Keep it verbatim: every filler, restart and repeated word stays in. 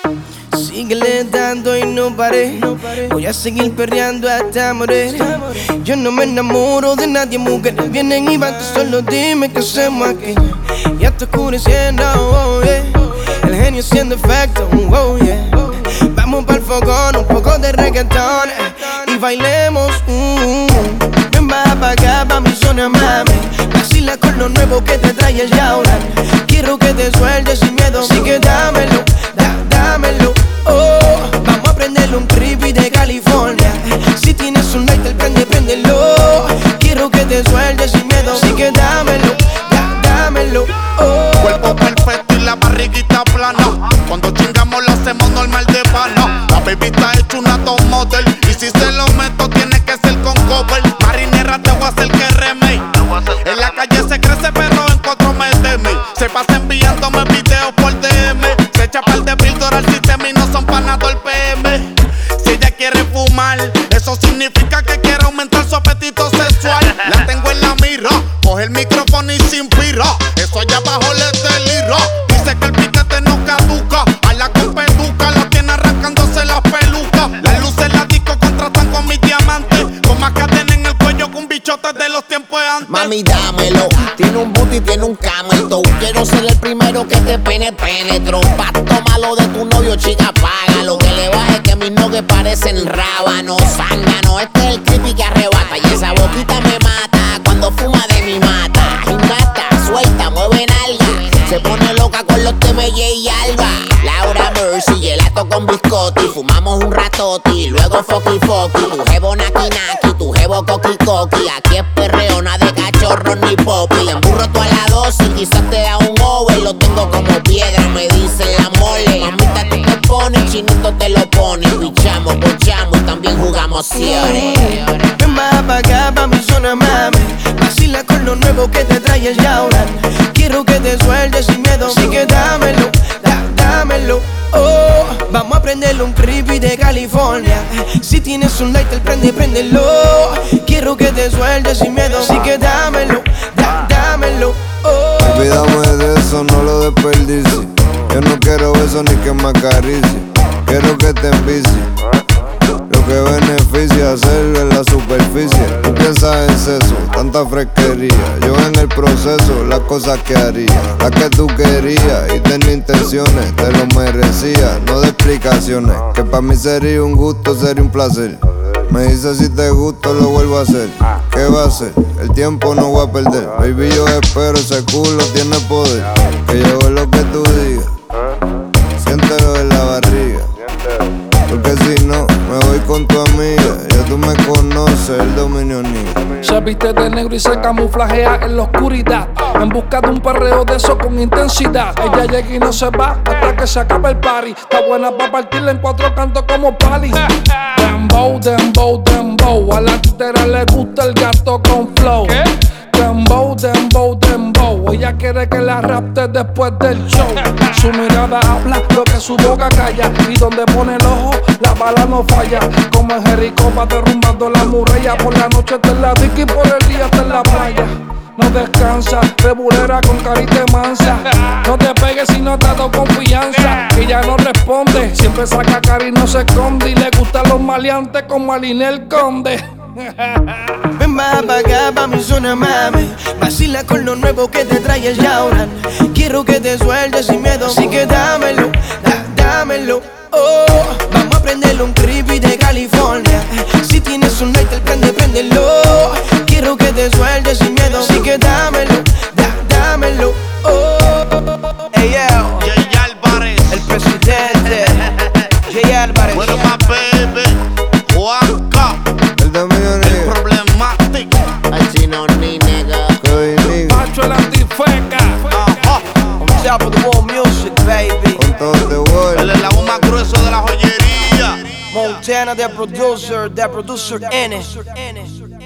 Síguele dando y no paré. Voy a seguir perreando hasta morir. Yo no me enamoro de nadie, mujeres vienen y van. Tú solo dime qué hacemos aquí. Ya está oscureciendo, oh, yeah. El genio haciendo efecto, oh, yeah. Vamos pa'l fogón, un poco de reggaetón y bailemos, uh, ven baja pa' acá, pa' mi zona, mami. Vacila con lo nuevo que te trae el Yauran. Quiero que te sueltes sin miedo, así que dámelo, da, dámelo, oh. Vamos a prenderle un creepy de California. Si tienes un lighter, prende, préndelo. Quiero que te sueltes sin miedo, así que dámelo, da, dámelo, oh. Cuerpo perfecto y la barriguita plana. Cuando chingamos lo hacemos normal de pana. La baby está hecha una top model. Y si se lo meto tiene que ser con cover. Marinera te voy a hacer que remake. En la calle se crece pero en cuatro meses se pasa enviándome videos por D M. Se echa par de píldora al sistema y no son panas del P M. Si ella quiere fumar, eso significa que quiere aumentar su apetito sexual. La tengo en la mira, coge el micrófono y se inspira. Eso allá abajo le delira. Dice que el piquete no caduca. A la compeduca la tiene arrancándose las pelucas. Las luces en la disco contrastan con mis diamantes. Con más cadena en el cuello que un bichote de los tiempos de antes. Mami, dámelo. Tiene un booty, tiene un camel toe. Quiero ser el primero que te pene, penetro. Pasto malo de tu novio, chica, paga. Lo que le baje que mis nogues parecen rábanos. Zángano, este es el creepy que arrebata. Y esa boquita me mata cuando fuma de mi mata. Gimnasta, suelta, mueve nalga. Se pone loca con los T M J y Alba. Laura Mercy, gelato con biscotti. Fumamos un ratoti, luego foki foki. Tu jevo naki naki, tu jevo coqui coqui. Aquí es perreo, nada de cachorro ni popi. Emburro toda la dosis, quizás te da un over. Lo tengo como piedra, me dicen la mole. Mamita, tú te pones, chinito te lo pone. Pichamos, bochamos y también jugamos siempre. Ven baja pa' acá, pa' mi zona, mami. Vacila con lo nuevo que te trae el Yauran. Quiero que te sueltes sin miedo, así que dámelo, da, dámelo, oh. Vamos a prenderle un creepy de California. Si tienes un lighter, prende, préndelo. Quiero que te sueltes sin miedo, así que dámelo, da, dámelo, oh. Olvídame de eso, no lo desperdicies. Yo no quiero eso ni que me acaricie. Quiero que te envicie. Lo que beneficia hacerlo en la superficie. Tú piensas en sexo, tanta fresquería. Yo en el proceso, las cosas que haría. Las que tú querías y tenía intenciones. Te lo merecía, no de explicaciones. Que para mí sería un gusto, sería un placer. Me dice si te gusta, lo vuelvo a hacer. ¿Qué va a hacer? El tiempo no voy a perder. Baby, yo espero, ese culo tiene poder. Que yo hago lo que tú digas. Siéntelo en la barriga. Porque si no, me voy con tu amiga. Ya tú me conoces, el dominio niño. Se viste de negro y se camuflajea en la oscuridad. En busca de un perreo de eso con intensidad. Ella llega y no se va hasta que se acabe el party. Está buena pa' partirla en cuatro cantos como pali. Dembow, dembow, dembow. A la titera le gusta el gato con flow. Dembow, dembow, dembow. Ella quiere que la rapte después del show. Su mirada habla lo que su boca calla. Y donde pone el ojo, la bala no falla. Como en Jericó va derrumbando la muralla. Por la noche está en la disco y por el día está en la playa. No descansa, rebulera con carita mansa. No te pegues si no te ha dado confianza. Ella no responde, siempre saca cara y no se esconde. Y le gustan los maleantes como a Linel Conde. Ven baja pa' acá, pa' mi zona, mami. Vacila con lo nuevo que te trae el Yauran. Quiero que te sueltes sin miedo, así que dámelo, da, dámelo, oh. Vamos a prenderle un creepy de California. Si tienes un lighter, prende, préndelo. Quiero que te sueltes sin miedo, así que dámelo, da, dámelo, oh. Hey yo, Jay Álvarez, el presidente Jay Álvarez. bueno más baby, Juanca, El dominio el niño. problemático. Al chino ni nega. Soy niño. Pacho el antifeca. Ajá. On top of the world music, baby. Con todo este El world. eslabón más grueso de la joyería. Montana, the producer, the producer N.